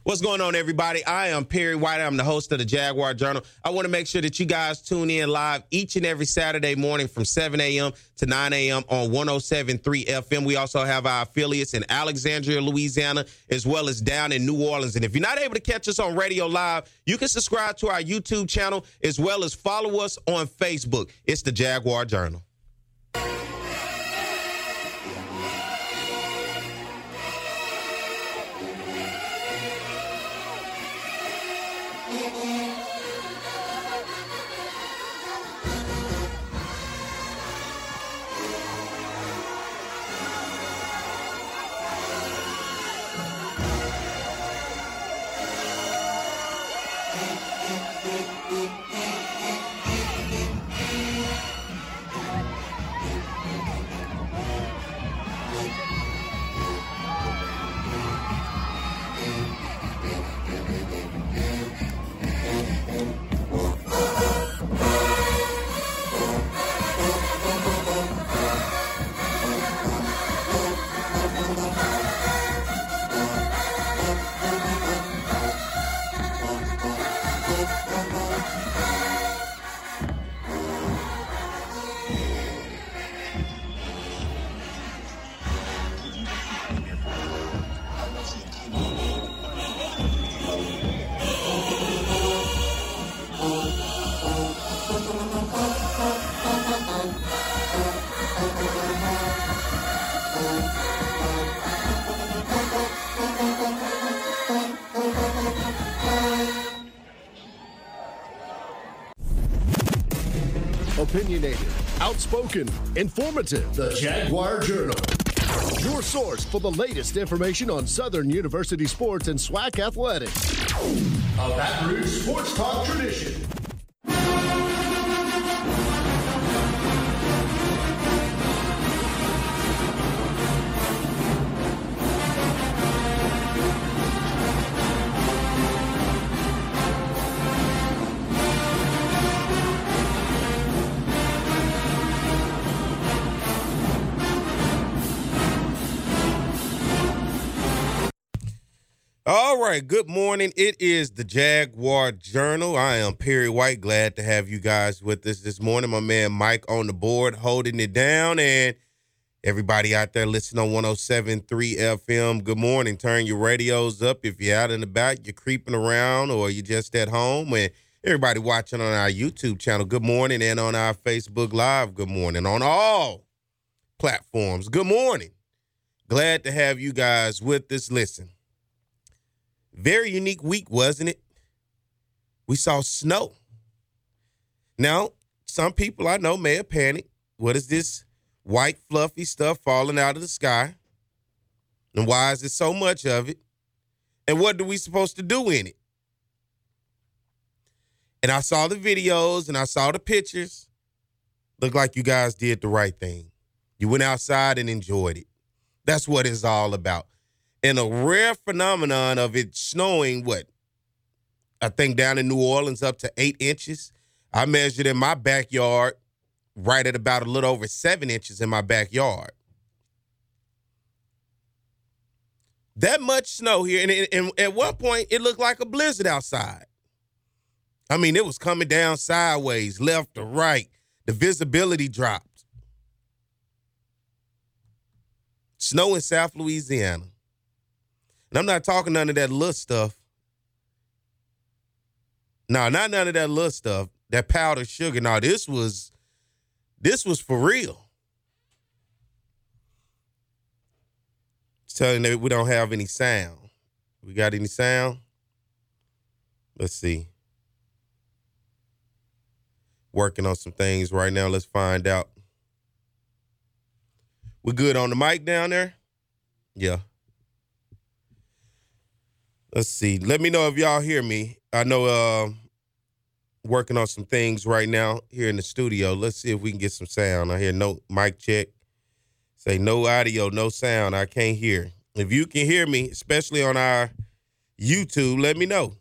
What's going on, everybody? I am Perry White. I'm the host of the Jaguar Journal. I want to make sure that you guys tune in live each and every Saturday morning from 7 a.m. to 9 a.m. on 107.3 FM. We also have our affiliates in Alexandria, Louisiana, as well as down in New Orleans. And if you're not able to catch us on radio live, you can subscribe to our YouTube channel as well as follow us on Facebook. It's the Jaguar Journal. Opinionated, outspoken, informative. The Jaguar Journal. Your source for the latest information on Southern University sports and SWAC athletics. A Baton Rouge sports talk tradition. All right, good morning. It is the Jaguar Journal. I am Perry White. Glad to have you guys with us this morning. My man Mike on the board holding it down, and everybody out there listening on 107.3 FM, good morning. Turn your radios up if you're out and about, you're creeping around, or you're just at home. And everybody watching on our YouTube channel, good morning, and on our Facebook Live, good morning. On all platforms, good morning. Glad to have you guys with us. Listen. Very unique week, wasn't it? We saw snow. Now, some people I know may have panicked. What is this white, fluffy stuff falling out of the sky? And why is there so much of it? And what are we supposed to do in it? And I saw the videos and I saw the pictures. Looked like you guys did the right thing. You went outside and enjoyed it. That's what it's all about. And a rare phenomenon of it snowing, I think down in New Orleans up to 8 inches. I measured in my backyard right at about a little over 7 inches in my backyard. That much snow here. And at one point, it looked like a blizzard outside. I mean, it was coming down sideways, left to right. The visibility dropped. Snow in South Louisiana. And I'm not talking none of that little stuff. No, not none of that little stuff. That powdered sugar. No, this was for real. It's telling that we don't have any sound. We got any sound? Let's see. Working on some things right now. Let's find out. We good on the mic down there? Yeah. Let's see. Let me know if y'all hear me. I know working on some things right now here in the studio. Let's see if we can get some sound. I hear no mic check. Say no audio, no sound. I can't hear. If you can hear me, especially on our YouTube, let me know.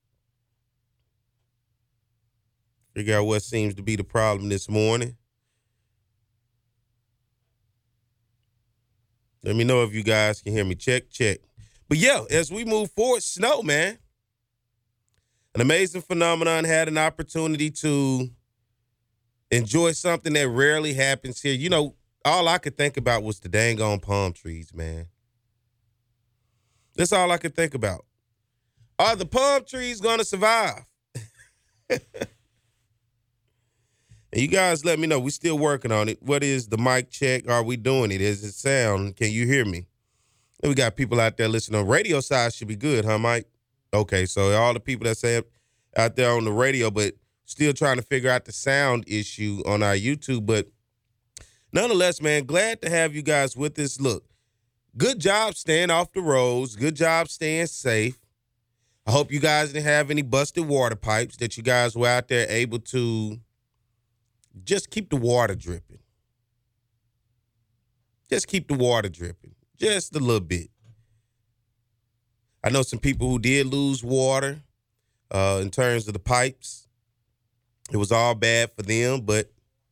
Figure out what seems to be the problem this morning. Let me know if you guys can hear me. Check, check. But yeah, as we move forward, snow, man. An amazing phenomenon. Had an opportunity to enjoy something that rarely happens here. You know, all I could think about was the dang on palm trees, man. That's all I could think about. Are the palm trees going to survive? And you guys let me know. We're still working on it. What is the mic check? Are we doing it? Is it sound? Can you hear me? And we got people out there listening on radio side. Should be good, huh, Mike? Okay, so all the people that say out there on the radio, but still trying to figure out the sound issue on our YouTube. But nonetheless, man, glad to have you guys with us. Look, good job staying off the roads. Good job staying safe. I hope you guys didn't have any busted water pipes, that you guys were out there able to just keep the water dripping. Just keep the water dripping. Just a little bit. I know some people who did lose water in terms of the pipes. It was all bad for them, but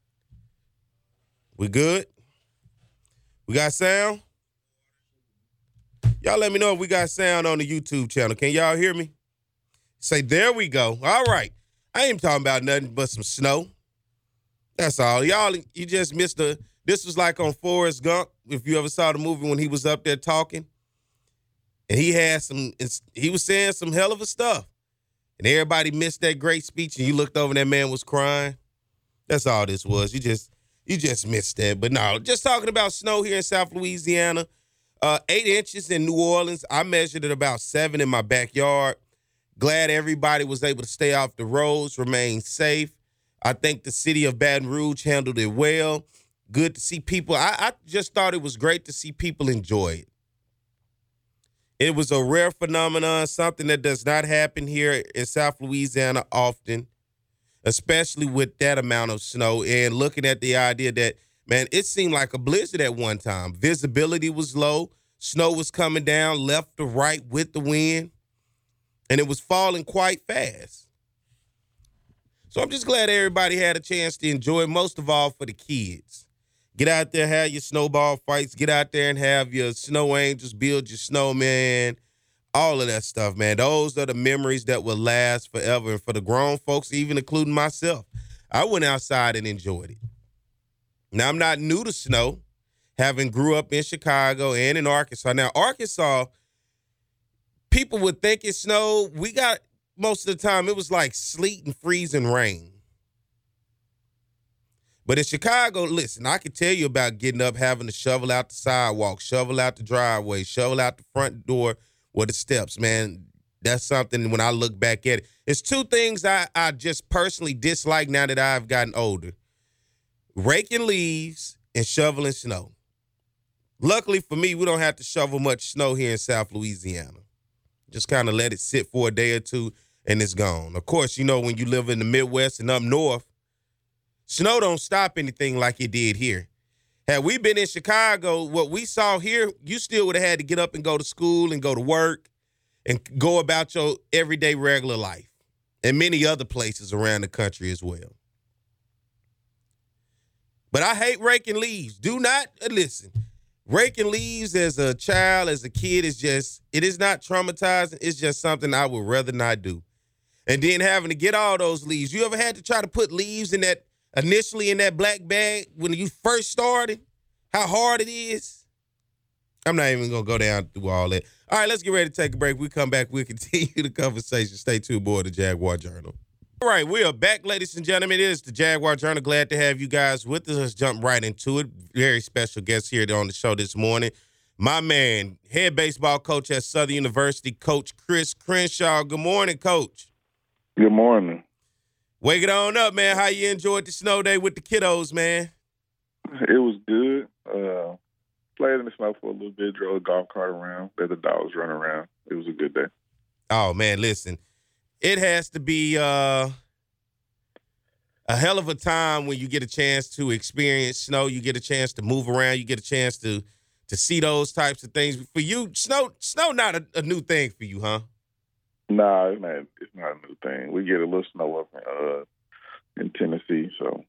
we good? We got sound? Y'all let me know if we got sound on the YouTube channel. Can y'all hear me? Say, there we go. All right. I ain't talking about nothing but some snow. That's all. Y'all, you just missed this was like on Forrest Gump, if you ever saw the movie when he was up there talking. And he was saying some hell of a stuff. And everybody missed that great speech, and you looked over and that man was crying. That's all this was. You just missed that. But no, just talking about snow here in South Louisiana. 8 inches in New Orleans. I measured it about 7 in my backyard. Glad everybody was able to stay off the roads, remain safe. I think the city of Baton Rouge handled it well. Good to see people. I just thought it was great to see people enjoy it. It was a rare phenomenon, something that does not happen here in South Louisiana often, especially with that amount of snow. And looking at the idea that, man, it seemed like a blizzard at one time. Visibility was low. Snow was coming down left to right with the wind, and it was falling quite fast. So I'm just glad everybody had a chance to enjoy it, most of all for the kids. Get out there, have your snowball fights. Get out there and have your snow angels, build your snowman, all of that stuff, man. Those are the memories that will last forever. And for the grown folks, even including myself, I went outside and enjoyed it. Now, I'm not new to snow, having grew up in Chicago and in Arkansas. Now, Arkansas, people would think it snowed. We got, most of the time, it was like sleet and freezing rain. But in Chicago, listen, I can tell you about getting up, having to shovel out the sidewalk, shovel out the driveway, shovel out the front door or the steps, man. That's something when I look back at it. It's 2 things I just personally dislike now that I've gotten older. Raking leaves and shoveling snow. Luckily for me, we don't have to shovel much snow here in South Louisiana. Just kind of let it sit for a day or 2 and it's gone. Of course, you know, when you live in the Midwest and up north, snow don't stop anything like it did here. Had we been in Chicago, what we saw here, you still would have had to get up and go to school and go to work and go about your everyday regular life, and many other places around the country as well. But I hate raking leaves. Do not listen. Raking leaves as a child, as a kid, it is not traumatizing. It's just something I would rather not do. And then having to get all those leaves. You ever had to try to put leaves in that, initially in that black bag when you first started? How hard it is? I'm not even going to go down through all that. All right, let's get ready to take a break. We come back, we'll continue the conversation. Stay tuned, boy, the Jaguar Journal. All right, we are back, ladies and gentlemen. It is the Jaguar Journal. Glad to have you guys with us. Let's jump right into it. Very special guest here on the show this morning. My man, head baseball coach at Southern University, Coach Chris Crenshaw. Good morning, Coach. Good morning. Wake it on up, man. How you enjoyed the snow day with the kiddos, man? It was good. Played in the snow for a little bit, drove a golf cart around, let the dogs run around. It was a good day. Oh, man, listen. It has to be a hell of a time when you get a chance to experience snow. You get a chance to move around. You get a chance to see those types of things. For you, snow not a new thing for you, huh? Nah, it's not a new thing. We get a little snow up in Tennessee, so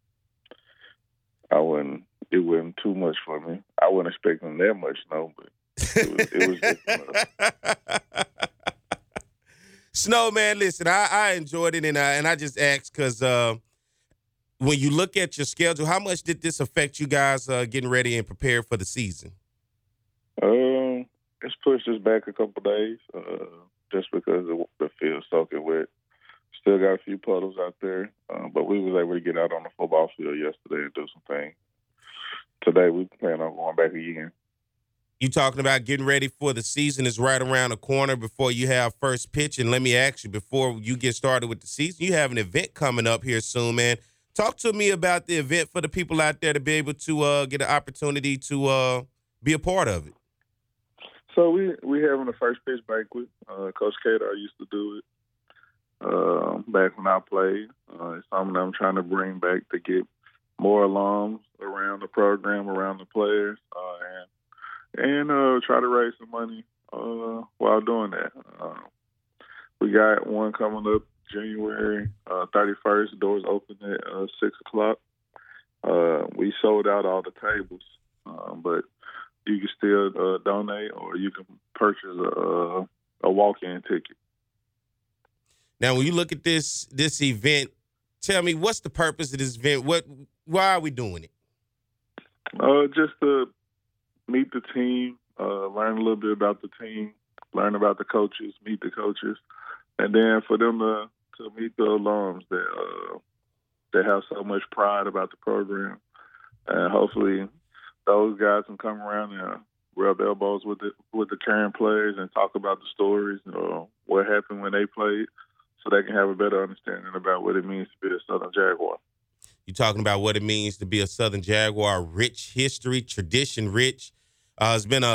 it wasn't too much for me. I wasn't expecting that much snow, but It was just enough. Snow, man, listen, I enjoyed it, and I just asked because when you look at your schedule, how much did this affect you guys getting ready and prepared for the season? It's pushed us back a couple days just because the field's soaking wet. Still got a few puddles out there, but we was able to get out on the football field yesterday and do some things. Today we plan on going back again. You talking about getting ready for the season is right around the corner before you have first pitch. And let me ask you, before you get started with the season, you have an event coming up here soon, man. Talk to me about the event for the people out there to be able to get an opportunity to be a part of it. So we having a first pitch banquet. Coach Kadar used to do it back when I played. It's something I'm trying to bring back to get more alums around the program, around the players, and try to raise some money while doing that. We got one coming up January 31st. Doors open at 6 o'clock. We sold out all the tables, but you can still donate, or you can purchase a walk-in ticket. Now, when you look at this event, tell me, what's the purpose of this event? Why are we doing it? Just to meet the team, learn a little bit about the team, learn about the coaches, meet the coaches, and then for them to meet the alums that have so much pride about the program, and hopefully those guys can come around and rub elbows with the current players and talk about the stories, what happened when they played, so they can have a better understanding about what it means to be a Southern Jaguar. You're talking about what it means to be a Southern Jaguar, rich history, tradition rich. It's been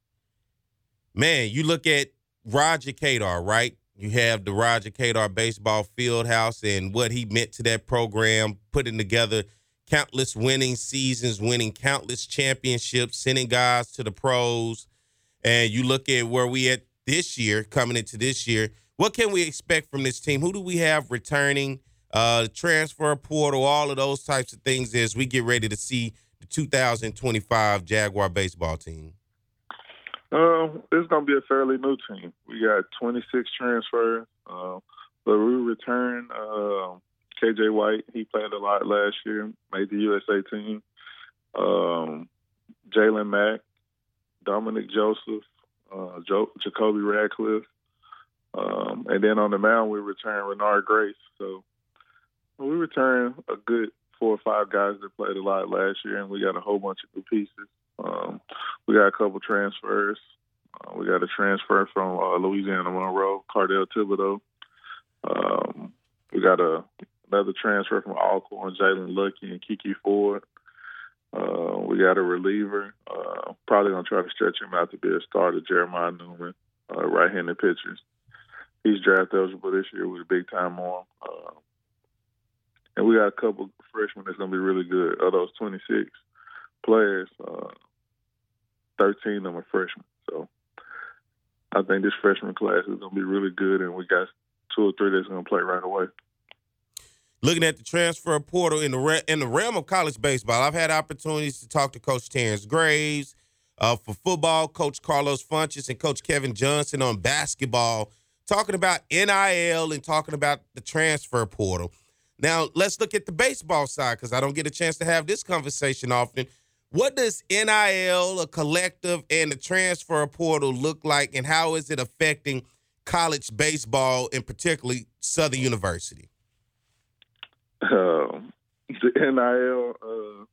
you look at Roger Kadar, right? You have the Roger Kadar Baseball Fieldhouse and what he meant to that program, putting together countless winning seasons, winning countless championships, sending guys to the pros. And you look at where we at this year, coming into this year, what can we expect from this team? Who do we have returning? Transfer portal, all of those types of things as we get ready to see the 2025 Jaguar baseball team? It's going to be a fairly new team. We got 26 transfers, but we return KJ White. He played a lot last year, made the USA team. Jalen Mack, Dominic Joseph, Jacoby Radcliffe. And then on the mound, we return Renard Grace. So we return a good 4 or 5 guys that played a lot last year, and we got a whole bunch of new pieces. We got a couple transfers. We got a transfer from Louisiana Monroe, Cardell Thibodeau. We got another transfer from Alcorn, Jalen Lucky and Kiki Ford. We got a reliever. Probably going to try to stretch him out to be a starter, Jeremiah Newman, right-handed pitcher. He's draft eligible this year with a big-time arm. And we got a couple freshmen that's going to be really good. Of those 26 players, 13 of them are freshmen. So I think this freshman class is going to be really good, and we got 2 or 3 that's going to play right away. Looking at the transfer portal in the realm of college baseball, I've had opportunities to talk to Coach Terrence Graves. For football, Coach Carlos Funches and Coach Kevin Johnson on basketball, talking about NIL and talking about the transfer portal. Now, let's look at the baseball side because I don't get a chance to have this conversation often. What does NIL, a collective, and the transfer portal look like, and how is it affecting college baseball, and particularly Southern University? The NIL,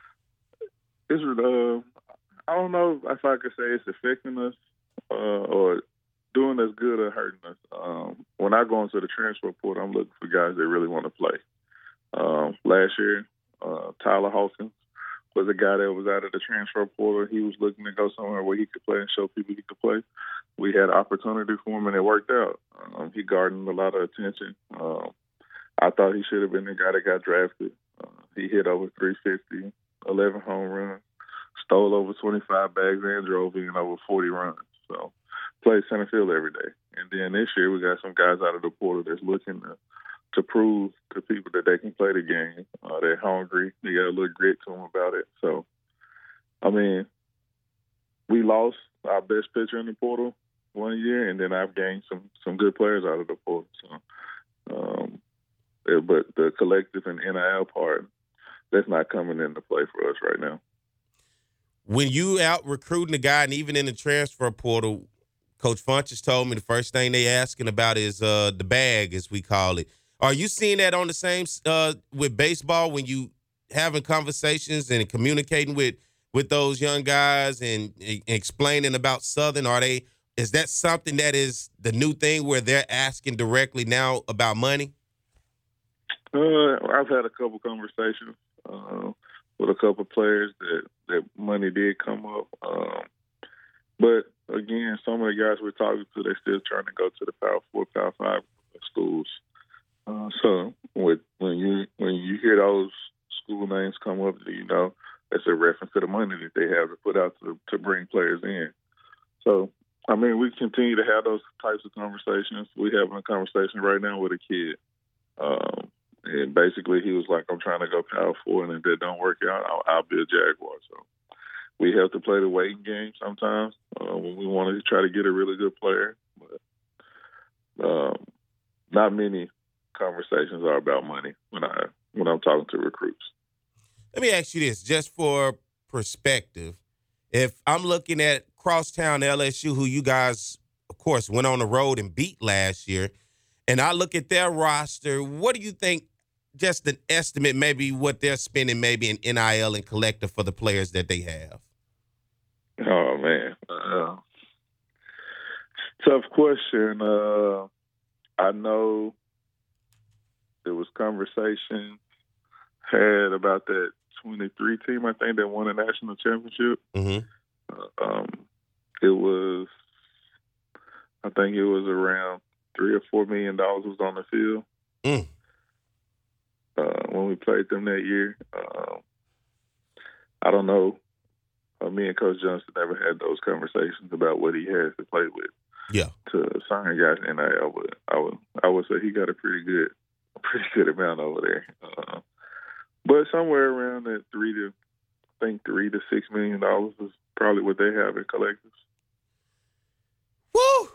I don't know if I could say it's affecting us or doing us good or hurting us. When I go into the transfer portal, I'm looking for guys that really want to play. Last year, Tyler Hawkins was a guy that was out of the transfer portal. He was looking to go somewhere where he could play and show people he could play. We had opportunity for him, and it worked out. He garnered a lot of attention. I thought he should have been the guy that got drafted. He hit over 350, 11 home runs, stole over 25 bags, and drove in over 40 runs. So played center field every day. And then this year we got some guys out of the portal that's looking to prove to people that they can play the game. They're hungry. They got a little grit to them about it. So, I mean, we lost our best pitcher in the portal one year, and then I've gained some good players out of the portal. So, but the collective and NIL part, that's not coming into play for us right now. When you out recruiting a guy, and even in the transfer portal, Coach Funchess told me the first thing they asking about is the bag, as we call it. Are you seeing that on the same with baseball when you having conversations and communicating with those young guys and explaining about Southern? Is that something that is the new thing where they're asking directly now about money? I've had a couple conversations with a couple players that money did come up. But again, some of the guys we're talking to, they're still trying to go to the Power 4, Power 5 schools. So when you hear those school names come up, you know that's a reference to the money that they have to put out to bring players in. So, I mean, we continue to have those types of conversations. We're having a conversation right now with a kid. And basically he was like, I'm trying to go Power 4, and if that don't work out, I'll be a Jaguar. So we have to play the waiting game sometimes when we want to try to get a really good player. But not many conversations are about money when I'm talking to recruits. Let me ask you this, just for perspective. If I'm looking at Crosstown LSU, who you guys, of course, went on the road and beat last year, and I look at their roster, what do you think, just an estimate, maybe what they're spending maybe in NIL and collective for the players that they have? Oh, man. Tough question. I know there was conversation had about that 23 team, I think, that won a national championship. Mm-hmm. I think it was around $3 or $4 million was on the field when we played them that year. I don't know. Me and Coach Johnson never had those conversations about what he has to play with. Yeah. To sign guys in NIL, but I would say he got a pretty good amount over there. But somewhere around that $3 to $6 million is probably what they have in collectives. Woo!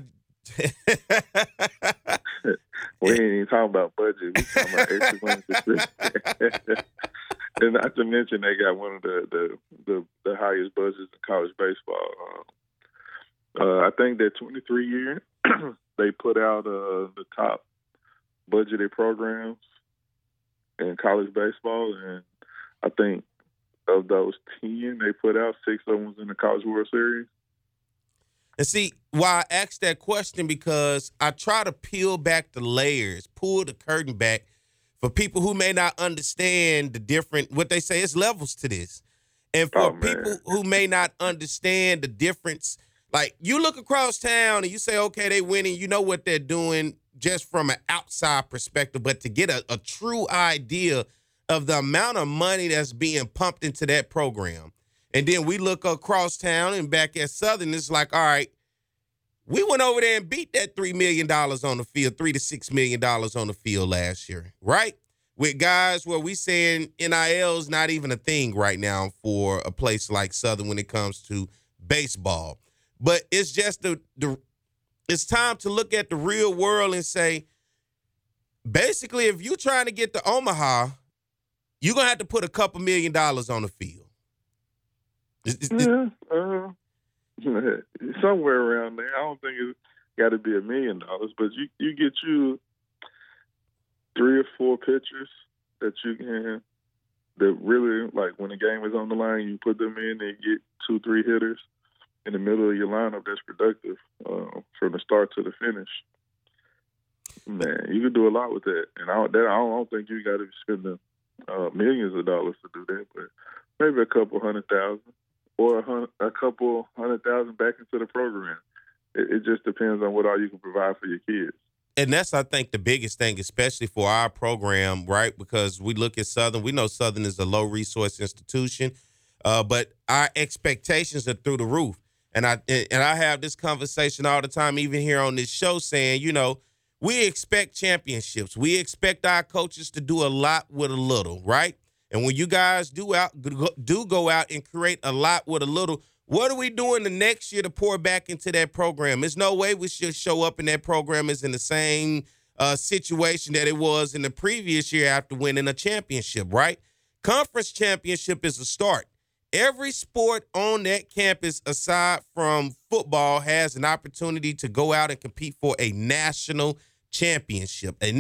We ain't even talking about budget. We talking about extra money. And not to mention they got one of the highest budgets in college baseball. I think that 23 year they put out the top budgeted programs in college baseball, and I think of those 10 they put out, 6 of them was in the College World Series. And see, why I asked that question, because I try to peel back the layers, pull the curtain back for people who may not understand the different, what they say is levels to this. And for people who may not understand the difference, like you look across town and you say, okay, they winning, you know what they're doing just from an outside perspective, but to get a true idea of the amount of money that's being pumped into that program. And then we look across town and back at Southern, it's like, all right, we went over there and beat that $3 million on the field, $3 to $6 million on the field last year, right? With guys where we saying NIL is not even a thing right now for a place like Southern when it comes to baseball. But it's just it's time to look at the real world and say, basically, if you're trying to get to Omaha, you're going to have to put a couple $1 million on the field. Somewhere around there. I don't think it's got to be $1 million, but you get you 3 or 4 pitchers that you can, that really, like when the game is on the line, you put them in and get 2-3 hitters in the middle of your lineup that's productive from the start to the finish. Man, you can do a lot with that. And I don't think you got to be spending millions of dollars to do that, but maybe a couple $100,000 or a couple $100,000 back into the program. It just depends on what all you can provide for your kids. And that's, I think, the biggest thing, especially for our program, right? Because we look at Southern. We know Southern is a low-resource institution, but our expectations are through the roof. And I have this conversation all the time, even here on this show, saying, you know, we expect championships. We expect our coaches to do a lot with a little, right? And when you guys do go out and create a lot with a little, What are we doing the next year to pour back into that program? There's no way we should show up in that program is in the same situation that it was in the previous year after winning a championship, right? Conference championship is a start. Every sport on that campus, aside from football, has an opportunity to go out and compete for a national championship. And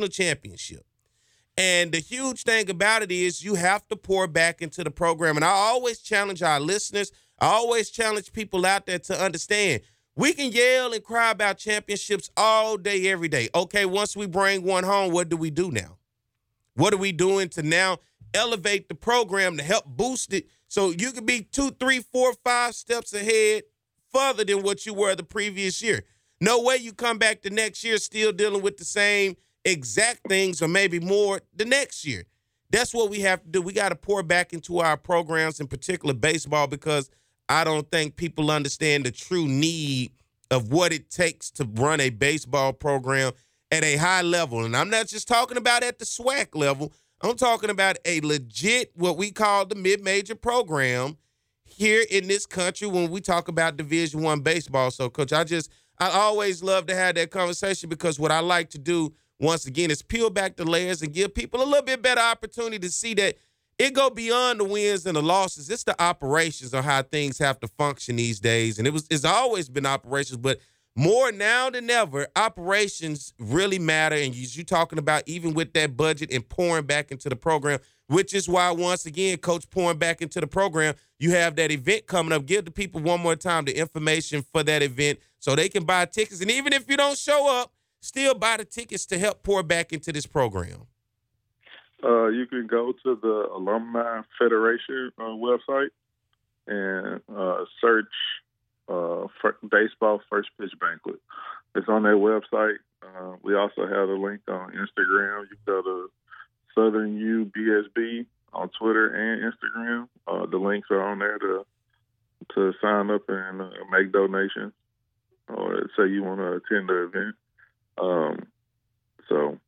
the huge thing about it is you have to pour back into the program. And I always challenge our listeners, I always challenge people out there to understand we can yell and cry about championships all day, every day. Okay, once we bring one home, what do we do now? What are we doing to now elevate the program to help boost it so you can be 2, 3, 4, 5 steps ahead further than what you were the previous year? No way you come back the next year still dealing with the same exact things or maybe more the next year. That's what we have to do. We got to pour back into our programs, in particular baseball, because I don't think people understand the true need of what it takes to run a baseball program at a high level. And I'm not just talking about at the SWAC level. I'm talking about a legit, what we call the mid-major program here in this country when we talk about Division I baseball. So, Coach, I always love to have that conversation because what I like to do, once again, is peel back the layers and give people a little bit better opportunity to see that it go beyond the wins and the losses. It's the operations of how things have to function these days. And it's always been operations, but more now than ever, operations really matter. And you're talking about even with that budget and pouring back into the program, which is why, once again, Coach, pouring back into the program, you have that event coming up. Give the people one more time the information for that event so they can buy tickets. And even if you don't show up, still buy the tickets to help pour back into this program. You can go to the Alumni Federation website and search Baseball First Pitch Banquet. It's on their website. We also have a link on Instagram. You go to Southern U BSB on Twitter and Instagram. The links are on there to sign up and make donations or say you want to attend the event. So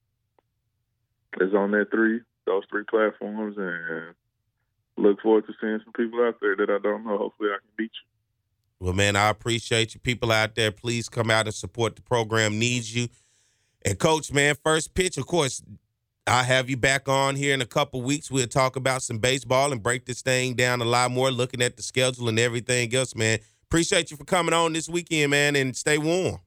it's on those three platforms, and look forward to seeing some people out there that I don't know. Hopefully I can beat you. Well, man, I appreciate you. People out there, please come out and support the program. Needs you. And, Coach, man, First Pitch, of course, I'll have you back on here in a couple weeks. We'll talk about some baseball and break this thing down a lot more, looking at the schedule and everything else, man. Appreciate you for coming on this weekend, man, and stay warm.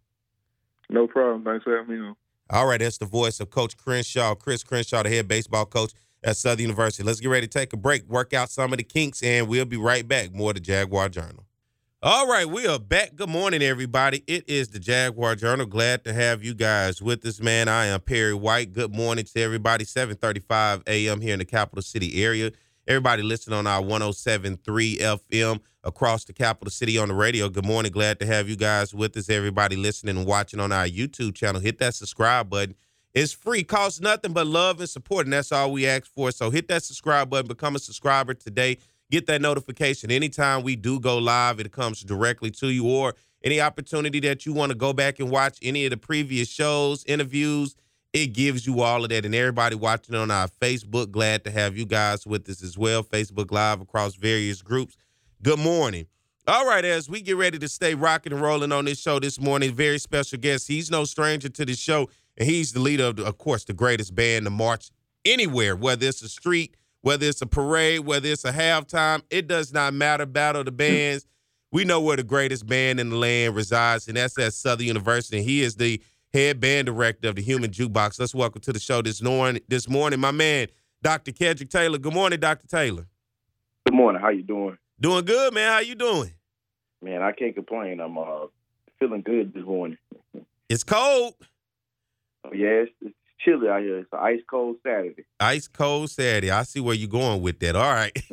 No problem. Thanks for having me on. All right, that's the voice of Coach Crenshaw, Chris Crenshaw, the head baseball coach at Southern University. Let's get ready to take a break, work out some of the kinks, and we'll be right back. More of the Jaguar Journal. All right, we are back. Good morning, everybody. It is the Jaguar Journal. Glad to have you guys with us, man. I am Perry White. Good morning to everybody. 7:35 a.m. here in the capital city area. Everybody listening on our 107.3 FM across the capital city on the radio. Good morning. Glad to have you guys with us. Everybody listening and watching on our YouTube channel. Hit that subscribe button. It's free. Costs nothing but love and support, and that's all we ask for. So hit that subscribe button. Become a subscriber today. Get that notification. Anytime we do go live, it comes directly to you, or any opportunity that you want to go back and watch any of the previous shows, interviews, it gives you all of that. And everybody watching on our Facebook, glad to have you guys with us as well. Facebook Live across various groups. Good morning. All right, as we get ready to stay rocking and rolling on this show this morning, very special guest. He's no stranger to the show, and he's the leader of course, the greatest band to march anywhere, whether it's a street, whether it's a parade, whether it's a halftime. It does not matter. Battle the bands. We know where the greatest band in the land resides, and that's at Southern University. He is the head band director of the Human Jukebox. Let's welcome to the show this morning, my man, Dr. Kedrick Taylor. Good morning, Dr. Taylor. Good morning. How you doing? Doing good, man. How you doing? Man, I can't complain. I'm feeling good this morning. It's cold. Oh, yeah, it's chilly out here. It's an ice cold Saturday. Ice cold Saturday. I see where you're going with that. All right.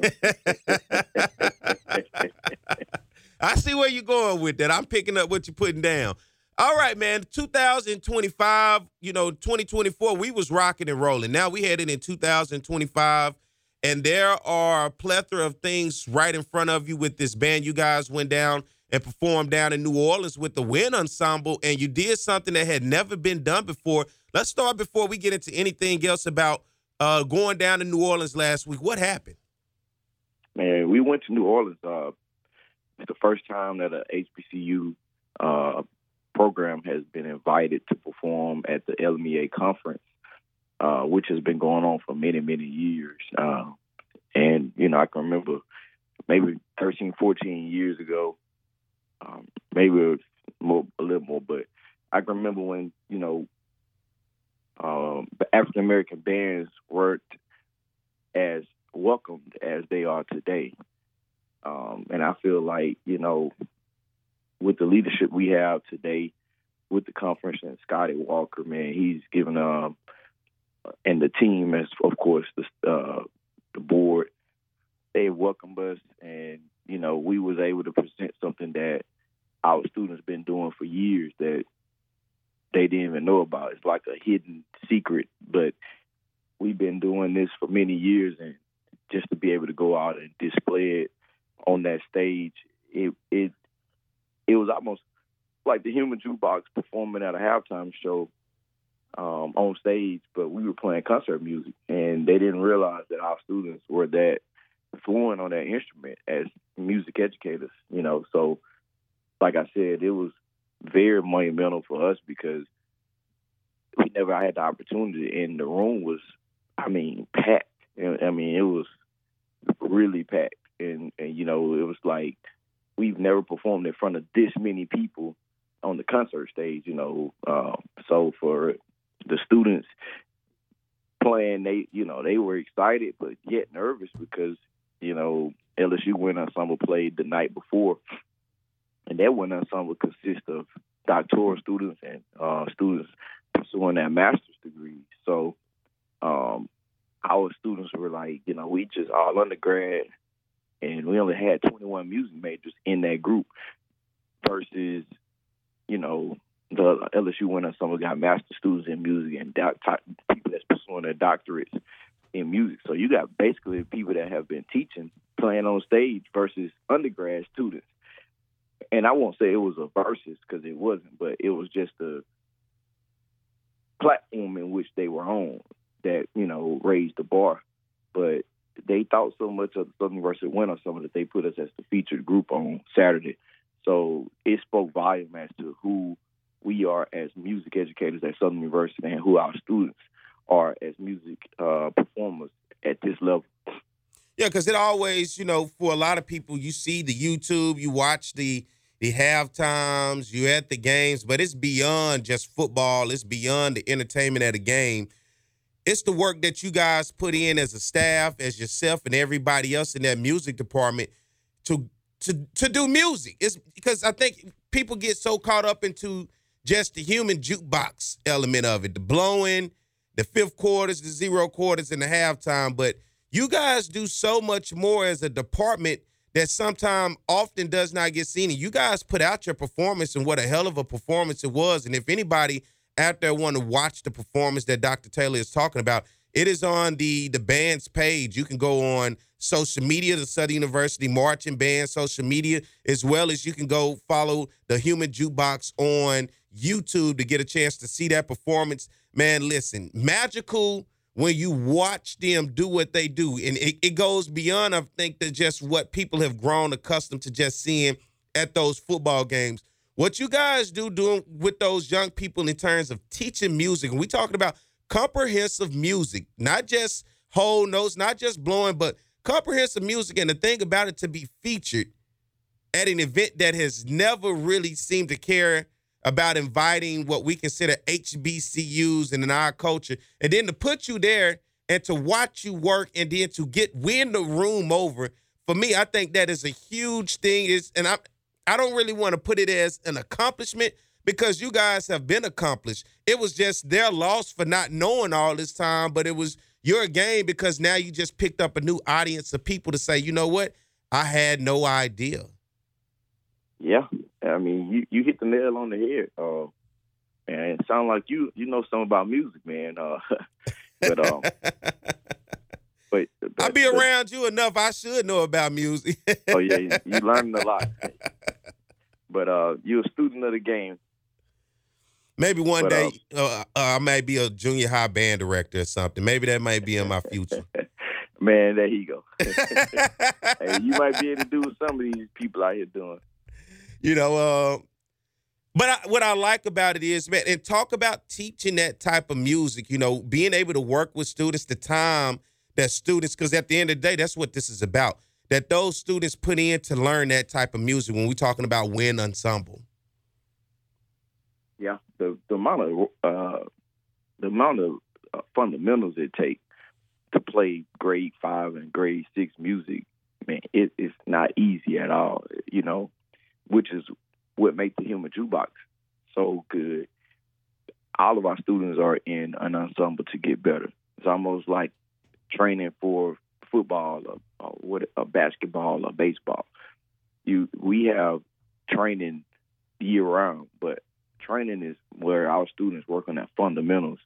I see where you're going with that. I'm picking up what you're putting down. All right, man. 2025, 2024, we was rocking and rolling. Now we headed in 2025, and there are a plethora of things right in front of you with this band. You guys went down and performed down in New Orleans with the Wind Ensemble, and you did something that had never been done before. Let's start before we get into anything else about going down to New Orleans last week. What happened? Man, we went to New Orleans it's the first time that a HBCU program has been invited to perform at the LMEA conference, which has been going on for many, many years. And, I can remember maybe 13, 14 years ago, maybe it was a little more, but I can remember when, the African-American bands weren't as welcomed as they are today. And I feel like, with the leadership we have today with the conference and Scotty Walker, man, he's given and the team, as of course the board, they welcomed us, and we was able to present something that our students been doing for years that they didn't even know about. It's like a hidden secret, but we've been doing this for many years, and just to be able to go out and display it on that stage, it was almost like the Human Jukebox performing at a halftime show on stage, but we were playing concert music, and they didn't realize that our students were that fluent on that instrument as music educators, So, like I said, it was very monumental for us because we never had the opportunity, and the room was, packed. It was really packed, and it was like we've never performed in front of this many people on the concert stage, So for the students playing, they were excited but yet nervous because, LSU Wind Ensemble played the night before, and that Wind Ensemble consists of doctoral students and students pursuing their master's degree. So our students were like, we just all undergrad, and we only had 21 music majors in that group versus, the LSU Wind Ensemble got master students in music and people that's pursuing their doctorates in music. So you got basically people that have been teaching, playing on stage versus undergrad students. And I won't say it was a versus because it wasn't, but it was just a platform in which they were on that, raised the bar. But they thought so much of the Southern University Wind Ensemble that they put us as the featured group on Saturday. So it spoke volume as to who we are as music educators at Southern University and who our students are as music performers at this level. Yeah, because it always, for a lot of people, you see the YouTube, you watch the halftimes, you at the games, but it's beyond just football. It's beyond the entertainment of the game. It's the work that you guys put in as a staff, as yourself and everybody else in that music department to do music. It's because I think people get so caught up into just the human jukebox element of it, the blowing, the fifth quarters, the zero quarters, and the halftime. But you guys do so much more as a department that sometimes often does not get seen. And you guys put out your performance, and what a hell of a performance it was. And if anybody out there want to watch the performance that Dr. Taylor is talking about, it is on the band's page. You can go on social media, the Southern University Marching Band social media, as well as you can go follow the Human Jukebox on YouTube to get a chance to see that performance. Man, listen, magical when you watch them do what they do. And it goes beyond, I think, that just what people have grown accustomed to just seeing at those football games. What you guys doing with those young people in terms of teaching music, and we talking about comprehensive music, not just whole notes, not just blowing, but comprehensive music. And the thing about it, to be featured at an event that has never really seemed to care about inviting what we consider HBCUs and in our culture, and then to put you there and to watch you work and then to win the room over, for me, I think that is a huge thing. I don't really want to put it as an accomplishment because you guys have been accomplished. It was just their loss for not knowing all this time, but it was your gain because now you just picked up a new audience of people to say, you know what, I had no idea. Yeah, I mean, you hit the nail on the head, and it sounds like you know something about music, man. But I be around you enough. I should know about music. Oh yeah, you learning a lot. But you're a student of the game. Maybe one day I may be a junior high band director or something. Maybe that might be in my future. Man, there you go. Hey, you might be able to do what some of these people out here doing. You know, what I like about it is, man, and talk about teaching that type of music, you know, being able to work with students, the time that students, because at the end of the day, that's what this is about, that those students put in to learn that type of music when we're talking about wind ensemble. Yeah, the amount of fundamentals it takes to play grade 5 and grade 6 music, man, it's not easy at all, you know, which is what makes the Human Jukebox so good. All of our students are in an ensemble to get better. It's almost like training for football or basketball or baseball. We have training year round, but training is where our students work on that fundamentals.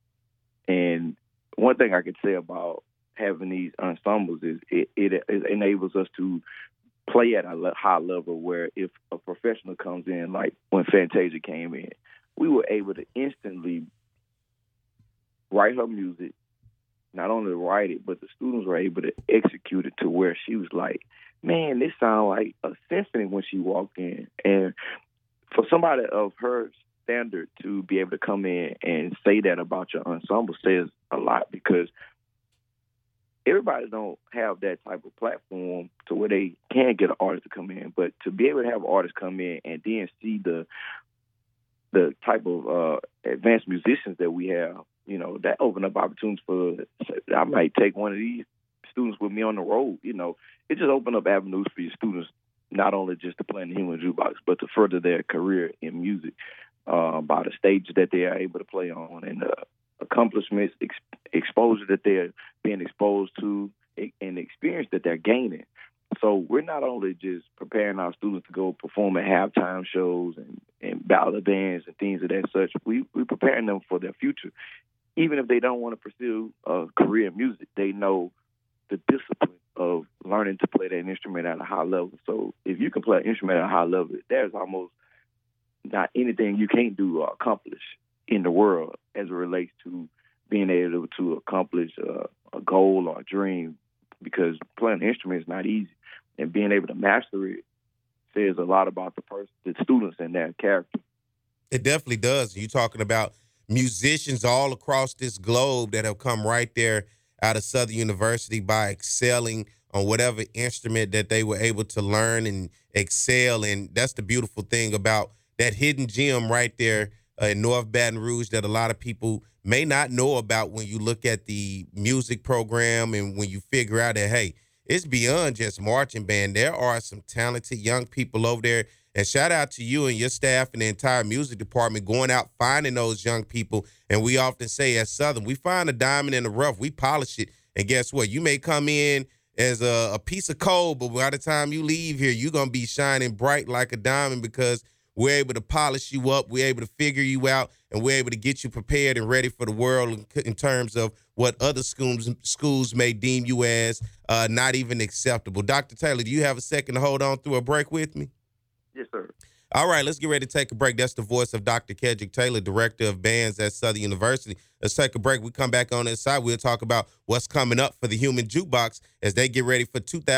And one thing I could say about having these ensembles is it enables us to play at a high level where if a professional comes in, like when Fantasia came in, we were able to instantly write her music, not only write it, but the students were able to execute it to where she was like, man, this sounds like a symphony when she walked in. And for somebody of her standard to be able to come in and say that about your ensemble says a lot, because everybody don't have that type of platform to where they can get an artist to come in. But to be able to have artists come in and then see the type of advanced musicians that we have, you know, that open up opportunities for, I might take one of these students with me on the road. You know, it just open up avenues for your students, not only just to play in the Human Jukebox, but to further their career in music by the stages that they are able to play on and the accomplishments, exposure that they're being exposed to, and the experience that they're gaining. So we're not only just preparing our students to go perform at halftime shows and ballad bands and things of that such. We're preparing them for their future. Even if they don't want to pursue a career in music, they know the discipline of learning to play that instrument at a high level. So if you can play an instrument at a high level, there's almost not anything you can't do or accomplish in the world as it relates to being able to accomplish a goal or a dream, because playing an instrument is not easy. And being able to master it says a lot about the students and their character. It definitely does. You're talking about musicians all across this globe that have come right there out of Southern University by excelling on whatever instrument that they were able to learn and excel. And that's the beautiful thing about that hidden gem right there in North Baton Rouge that a lot of people may not know about when you look at the music program and when you figure out that, hey, it's beyond just marching band. There are some talented young people over there. And shout out to you and your staff and the entire music department going out finding those young people. And we often say at Southern, we find a diamond in the rough, we polish it. And guess what? You may come in as a piece of coal, but by the time you leave here, you're going to be shining bright like a diamond, because we're able to polish you up. We're able to figure you out, and we're able to get you prepared and ready for the world in terms of what other schools may deem you as not even acceptable. Dr. Taylor, do you have a second to hold on through a break with me? Yes, sir. All right, let's get ready to take a break. That's the voice of Dr. Kedrick Taylor, Director of Bands at Southern University. Let's take a break. We come back on this side. We'll talk about what's coming up for the Human Jukebox as they get ready for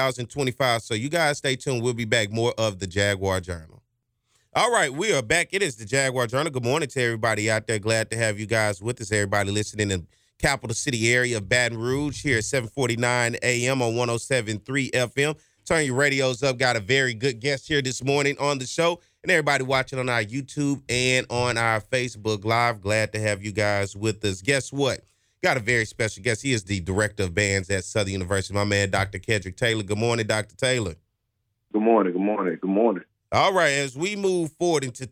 2025. So you guys stay tuned. We'll be back. More of the Jaguar Journal. All right, we are back. It is the Jaguar Journal. Good morning to everybody out there. Glad to have you guys with us. Everybody listening in the capital city area of Baton Rouge here at 7:49 a.m. on 107.3 FM. Turn your radios up. Got a very good guest here this morning on the show. And everybody watching on our YouTube and on our Facebook Live, glad to have you guys with us. Guess what? Got a very special guest. He is the Director of Bands at Southern University, my man, Dr. Kedrick Taylor. Good morning, Dr. Taylor. Good morning, good morning, good morning. All right, as we move forward into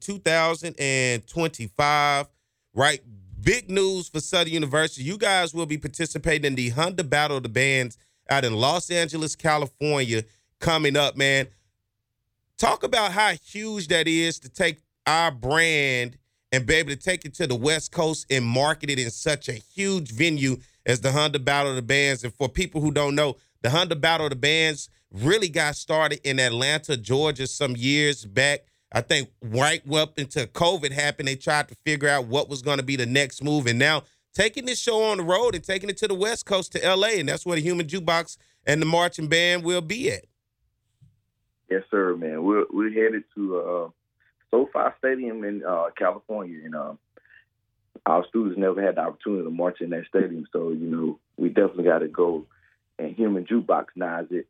2025, right, big news for Southern University. You guys will be participating in the Honda Battle of the Bands out in Los Angeles, California, coming up, man. Talk about how huge that is to take our brand and be able to take it to the West Coast and market it in such a huge venue as the Honda Battle of the Bands. And for people who don't know, the Honda Battle of the Bands really got started in Atlanta, Georgia some years back. I think right up until COVID happened, they tried to figure out what was going to be the next move. And now taking this show on the road and taking it to the West Coast to L.A., and that's where the Human Jukebox and the marching band will be at. Yes, sir, man. We're headed to SoFi Stadium in California, and our students never had the opportunity to march in that stadium, so we definitely got to go and Human Jukebox-nize it.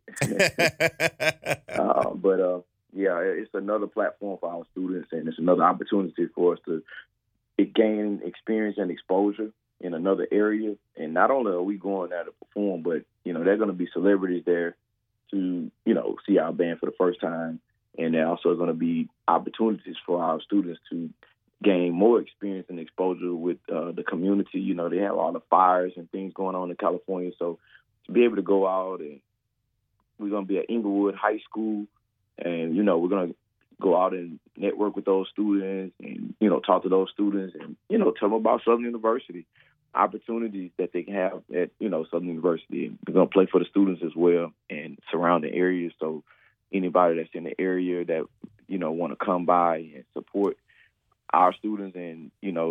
But it's another platform for our students, and it's another opportunity for us to gain experience and exposure in another area. And not only are we going there to perform, but there are going to be celebrities there to see our band for the first time, and there also going to be opportunities for our students to gain more experience and exposure with the community. They have all the fires and things going on in California, so to be able to go out, and we're going to be at Inglewood High School, and we're going to go out and network with those students, and talk to those students, and tell them about Southern University, opportunities that they can have at Southern University. And we're going to play for the students as well and surrounding areas. So anybody that's in the area that want to come by and support our students, and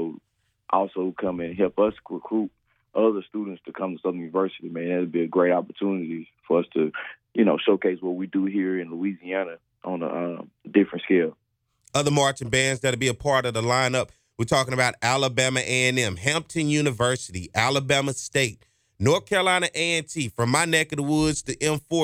also come and help us recruit other students to come to Southern University, man, that'd be a great opportunity for us to showcase what we do here in Louisiana on a different scale. Other marching bands that'll be a part of the lineup, we're talking about Alabama A&M, Hampton University, Alabama State, North Carolina A&T, from my neck of the woods, the M4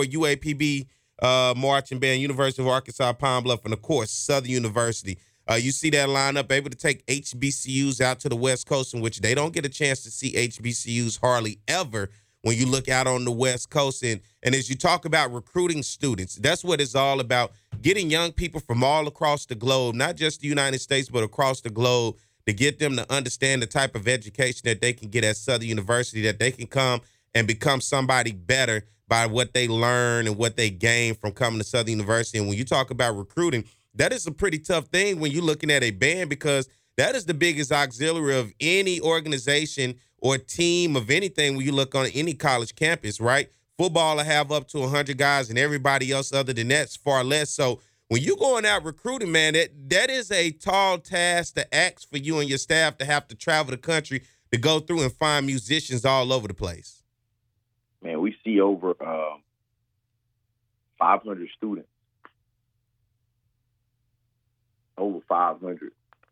UAPB marching band, University of Arkansas Pine Bluff, and of course Southern University. You see that lineup, able to take HBCUs out to the West Coast, in which they don't get a chance to see HBCUs hardly ever when you look out on the West Coast. And as you talk about recruiting students, that's what it's all about, getting young people from all across the globe, not just the United States, but across the globe, to get them to understand the type of education that they can get at Southern University, that they can come and become somebody better by what they learn and what they gain from coming to Southern University. And when you talk about recruiting, that is a pretty tough thing when you're looking at a band, because that is the biggest auxiliary of any organization or team of anything when you look on any college campus, right? Football will have up to 100 guys, and everybody else other than that's far less. So when you're going out recruiting, man, that is a tall task to ask for you and your staff, to have to travel the country to go through and find musicians all over the place. Man, we see over 500 students. Over 500.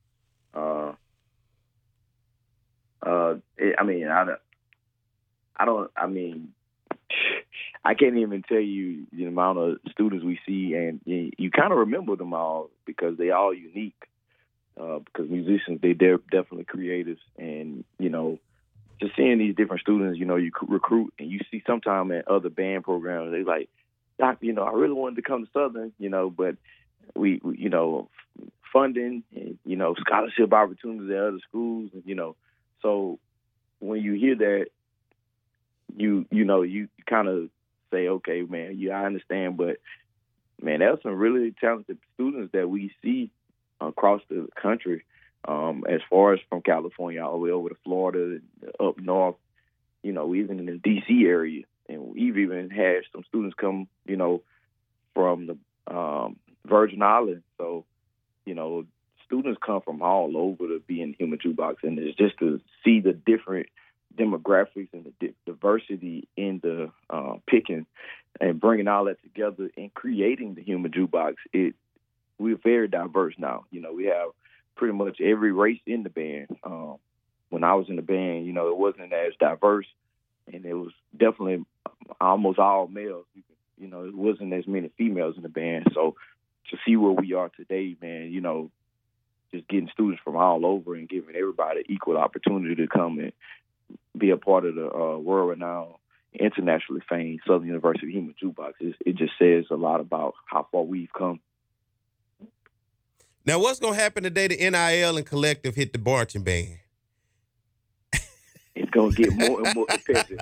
I can't even tell you the amount of students we see, and you kind of remember them all because they all unique. Because musicians, they're definitely creatives, and just seeing these different students, you recruit, and you see sometime in other band programs, they like, Doc, I really wanted to come to Southern, but we funding and scholarship opportunities at other schools, and so when you hear that, you kind of say, okay, man, I understand, but man, there's some really talented students that we see across the country, as far as from California all the way over to Florida, up north, even in the D.C. area, and we've even had some students come, from the Virgin Islands. So, students come from all over to be in Human Jukebox, and it's just to see the different demographics and the diversity in the picking and bringing all that together and creating the Human Jukebox. We're very diverse now. We have pretty much every race in the band. When I was in the band, it wasn't as diverse, and it was definitely almost all males. It wasn't as many females in the band. So to see where we are today, man, just getting students from all over and giving everybody equal opportunity to come and be a part of the world-renowned, internationally famed Southern University Human Jukebox. It just says a lot about how far we've come. Now, what's going to happen today to NIL and Collective hit the marching band? It's going to get more and more competitive.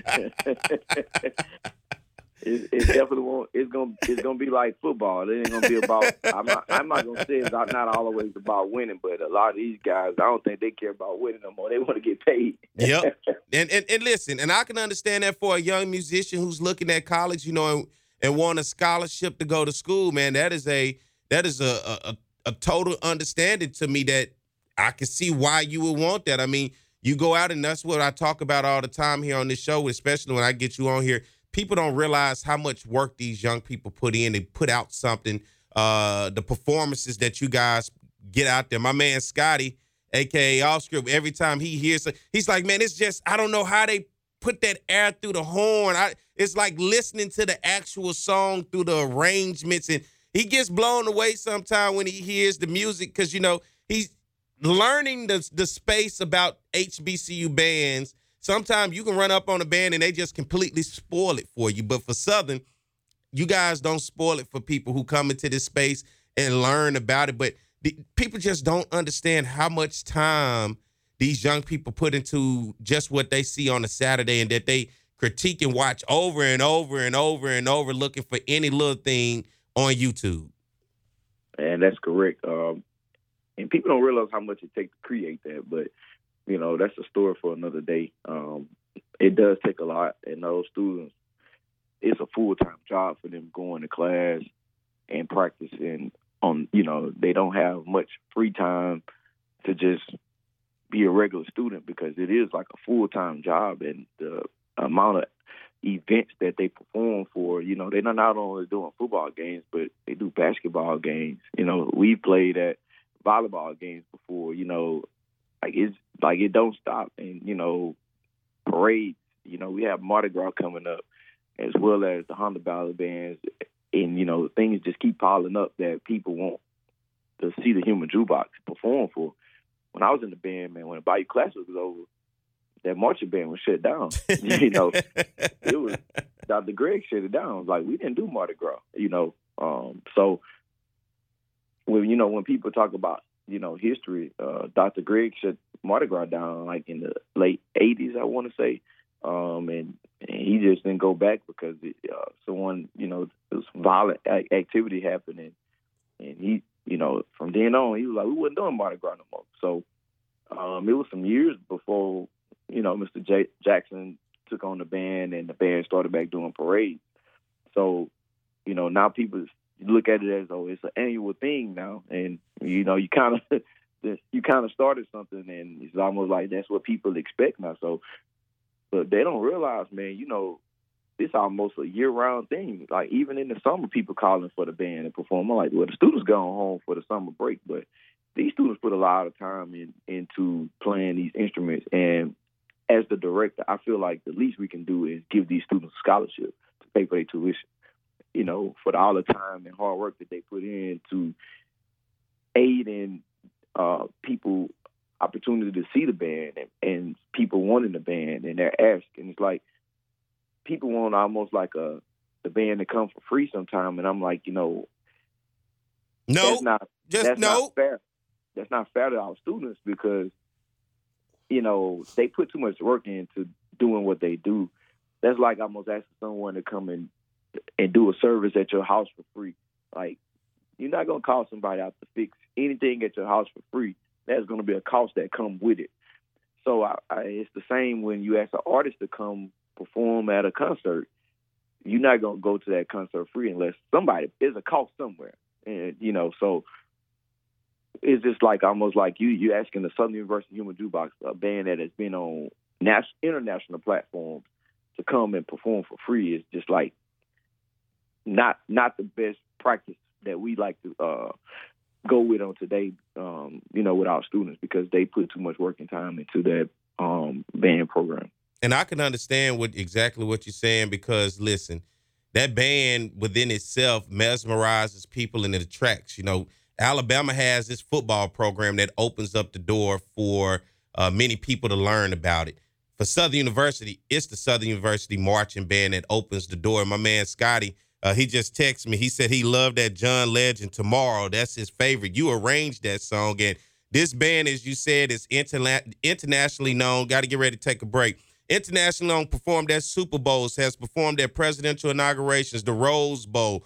It definitely won't. It's gonna be like football. It ain't gonna be about. I'm not gonna say it's not always about winning, but a lot of these guys, I don't think they care about winning no more. They want to get paid. Yep. And listen, and I can understand that for a young musician who's looking at college, and want a scholarship to go to school. Man, that is a total understanding to me that I can see why you would want that. I mean, You go out, and that's what I talk about all the time here on this show, especially when I get you on here. People don't realize how much work these young people put in. They put out something. The performances that you guys get out there. My man Scotty, a.k.a. Offscript, every time he hears it, he's like, man, it's just, I don't know how they put that air through the horn. It's like listening to the actual song through the arrangements, and he gets blown away sometime when he hears the music because, you know, he's learning the space about HBCU bands. Sometimes you can run up on a band and they just completely spoil it for you. But for Southern, you guys don't spoil it for people who come into this space and learn about it. But people just don't understand how much time these young people put into just what they see on a Saturday, and that they critique and watch over and over and over and over, looking for any little thing on YouTube. And that's correct. And people don't realize how much it takes to create that, but, you know, that's a story for another day. It does take a lot, and those students, it's a full-time job for them going to class and practicing on, you know, they don't have much free time to just be a regular student, because it is like a full-time job, and the amount of events that they perform for, you know, they're not only doing football games, but they do basketball games. You know, we played at volleyball games before, you know, it don't stop. And, you know, parades, you know, we have Mardi Gras coming up, as well as the Honda Ballad bands, and, you know, things just keep piling up that people want to see the Human Jukebox perform for. When I was in the band, man, when the Bayou Classic was over, that marching band was shut down. You know, it was Dr. Greg shut it down. Like, we didn't do Mardi Gras, you know. So when people talk about, you know, history, Dr. Greg shut Mardi Gras down like in the late 80s, I want to say. And he just didn't go back because someone, you know, there was violent activity happening. And he, you know, from then on, he was like, we wasn't doing Mardi Gras no more. So it was some years before, you know, Mr. Jackson took on the band, and the band started back doing parades. So, you know, now people look at it as, oh, it's an annual thing now. And, you know, you kind of started something, and it's almost like that's what people expect now. So, but they don't realize, man, you know, it's almost a year-round thing. Like, even in the summer, people calling for the band to perform. I'm like, well, the students going home for the summer break, but these students put a lot of time into playing these instruments. And as the director, I feel like the least we can do is give these students a scholarship to pay for their tuition, you know, for all the time and hard work that they put in to aid in people opportunity to see the band, and people wanting the band, and they're asking. It's like people want almost like the band to come for free sometime, and I'm like, you know, no, not fair. That's not fair to our students, because, you know, they put too much work into doing what they do. That's like almost asking someone to come and do a service at your house for free. Like, you're not going to call somebody out to fix anything at your house for free. There's going to be a cost that comes with it. So it's the same when you ask an artist to come perform at a concert. You're not going to go to that concert free unless there's a cost somewhere. And, you know, so it's just like almost like you asking the Southern University Human Jukebox, a band that has been on international platforms, to come and perform for free is just like not the best practice that we like to go with on today, you know, with our students, because they put too much work and time into that band program. And I can understand exactly what you're saying, because, listen, that band within itself mesmerizes people and it attracts. You know, Alabama has this football program that opens up the door for many people to learn about it. For Southern University, it's the Southern University marching band that opens the door. My man Scotty, he just texted me. He said he loved that John Legend, Tomorrow. That's his favorite. You arranged that song. And this band, as you said, is internationally known. Got to get ready to take a break. Internationally known, performed at Super Bowls, has performed at presidential inaugurations, the Rose Bowl,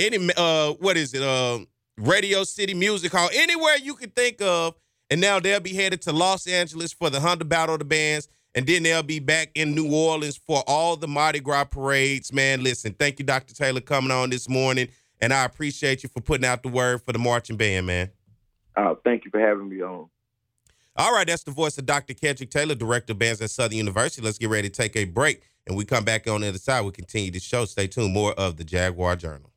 Radio City Music Hall, anywhere you could think of. And now they'll be headed to Los Angeles for the Honda Battle of the Bands. And then they'll be back in New Orleans for all the Mardi Gras parades. Man, listen, thank you, Dr. Taylor, coming on this morning. And I appreciate you for putting out the word for the marching band, man. Thank you for having me on. All right, that's the voice of Dr. Kedrick Taylor, Director of Bands at Southern University. Let's get ready to take a break. And we come back on the other side. We continue the show. Stay tuned. More of the Jaguar Journal.